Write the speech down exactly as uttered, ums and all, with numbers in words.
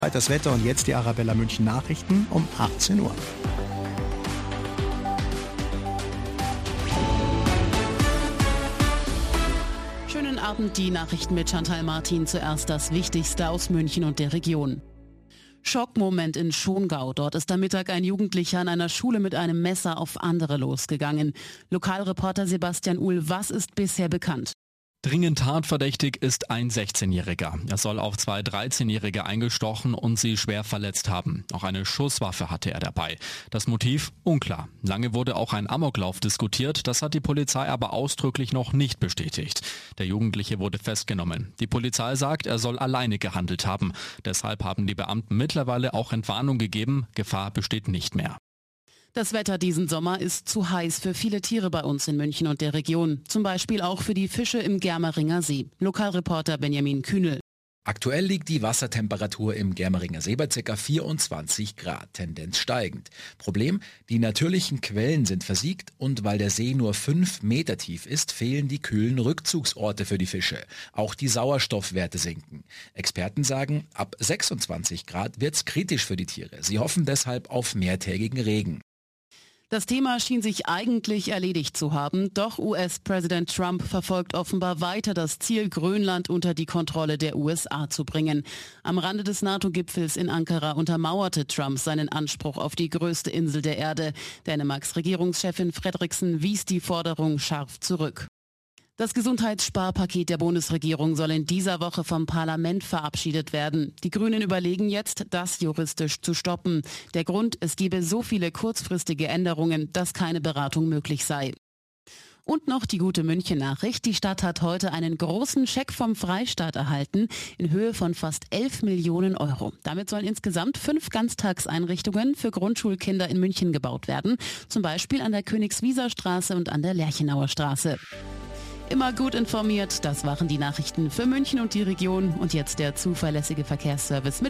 Das Wetter und jetzt die Arabella München Nachrichten um achtzehn Uhr. Schönen Abend, die Nachrichten mit Chantal Martin. Zuerst das Wichtigste aus München und der Region. Schockmoment in Schongau. Dort ist am Mittag ein Jugendlicher an einer Schule mit einem Messer auf andere losgegangen. Lokalreporter Sebastian Uhl, was ist bisher bekannt? Dringend tatverdächtig ist ein sechzehnjähriger. Er soll auf zwei dreizehnjährige eingestochen und sie schwer verletzt haben. Auch eine Schusswaffe hatte er dabei. Das Motiv? Unklar. Lange wurde auch ein Amoklauf diskutiert, das hat die Polizei aber ausdrücklich noch nicht bestätigt. Der Jugendliche wurde festgenommen. Die Polizei sagt, er soll alleine gehandelt haben. Deshalb haben die Beamten mittlerweile auch Entwarnung gegeben. Gefahr besteht nicht mehr. Das Wetter diesen Sommer ist zu heiß für viele Tiere bei uns in München und der Region. Zum Beispiel auch für die Fische im Germeringer See. Lokalreporter Benjamin Kühnel. Aktuell liegt die Wassertemperatur im Germeringer See bei ca. vierundzwanzig Grad, Tendenz steigend. Problem, die natürlichen Quellen sind versiegt und weil der See nur fünf Meter tief ist, fehlen die kühlen Rückzugsorte für die Fische. Auch die Sauerstoffwerte sinken. Experten sagen, ab sechsundzwanzig Grad wird's kritisch für die Tiere. Sie hoffen deshalb auf mehrtägigen Regen. Das Thema schien sich eigentlich erledigt zu haben, doch U S-Präsident Trump verfolgt offenbar weiter das Ziel, Grönland unter die Kontrolle der U S A zu bringen. Am Rande des NATO-Gipfels in Ankara untermauerte Trump seinen Anspruch auf die größte Insel der Erde. Dänemarks Regierungschefin Frederiksen wies die Forderung scharf zurück. Das Gesundheitssparpaket der Bundesregierung soll in dieser Woche vom Parlament verabschiedet werden. Die Grünen überlegen jetzt, das juristisch zu stoppen. Der Grund, es gebe so viele kurzfristige Änderungen, dass keine Beratung möglich sei. Und noch die gute München-Nachricht. Die Stadt hat heute einen großen Scheck vom Freistaat erhalten in Höhe von fast elf Millionen Euro. Damit sollen insgesamt fünf Ganztagseinrichtungen für Grundschulkinder in München gebaut werden. Zum Beispiel an der Königswieser Straße und an der Lerchenauer Straße. Immer gut informiert, das waren die Nachrichten für München und die Region. Und jetzt der zuverlässige Verkehrsservice mit